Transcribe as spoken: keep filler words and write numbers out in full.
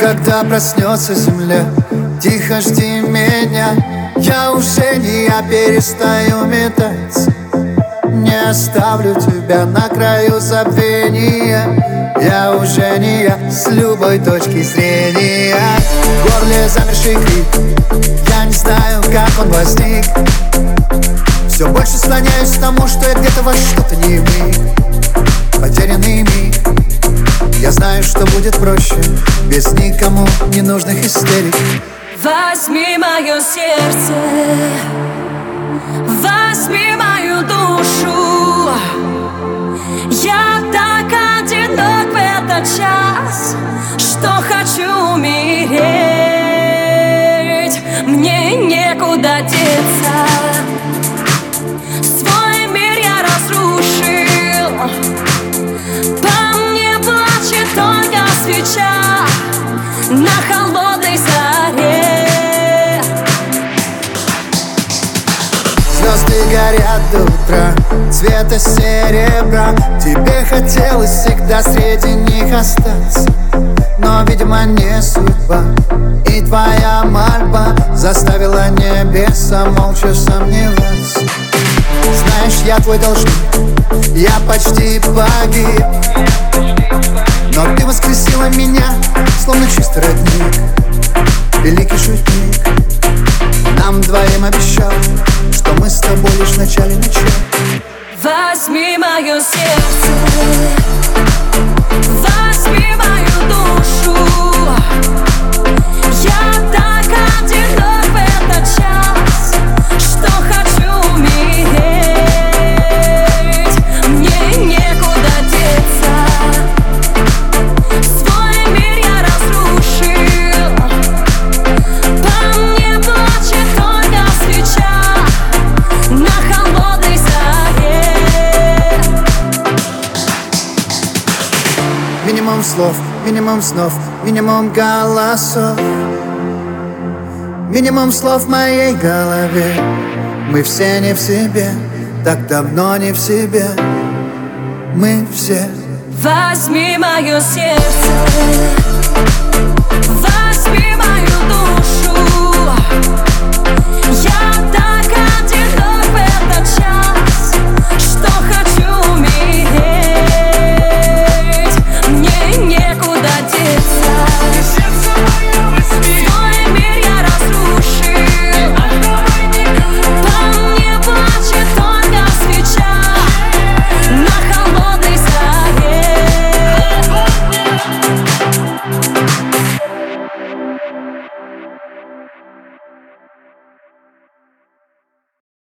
Когда проснется земля, тихо жди меня. Я уже не я, перестаю метаться. Не оставлю тебя на краю забвения. Я уже не я, с любой точки зрения. В горле замерший крик, я не знаю, как он возник. Все больше склоняюсь к тому, что я где-то во что-то не миг. Потерянный миг. Я знаю, что будет проще без никому ненужных истерик. Возьми мое сердце, возьми мою душу. Я так одинок в этот час, что хочу умереть. Мне некуда деться. Свой мир я разрушил. По мне плачет только свеча на холодной заре. Звезды горят до утра, цвета серебра. Тебе хотелось всегда среди них остаться, но, видимо, не судьба. И твоя мольба заставила небеса молча сомневаться. Знаешь, я твой должник, я почти погиб, но ты воскресила меня, словно чистый родник. Великий шутник нам двоим обещал, что мы с тобой лишь в начале начала. Возьми мое сердце, возьми мою душу. Я так одинок в этот час, что хочу умереть. Мне некуда деться. Свой мир я разрушил. По мне плачет только свеча на холодной заре. Минимум слов, минимум снов, минимум голосов. Минимум слов в моей голове. Мы все не в себе, так давно не в себе. Мы все. Возьми мое сердце, возьми мою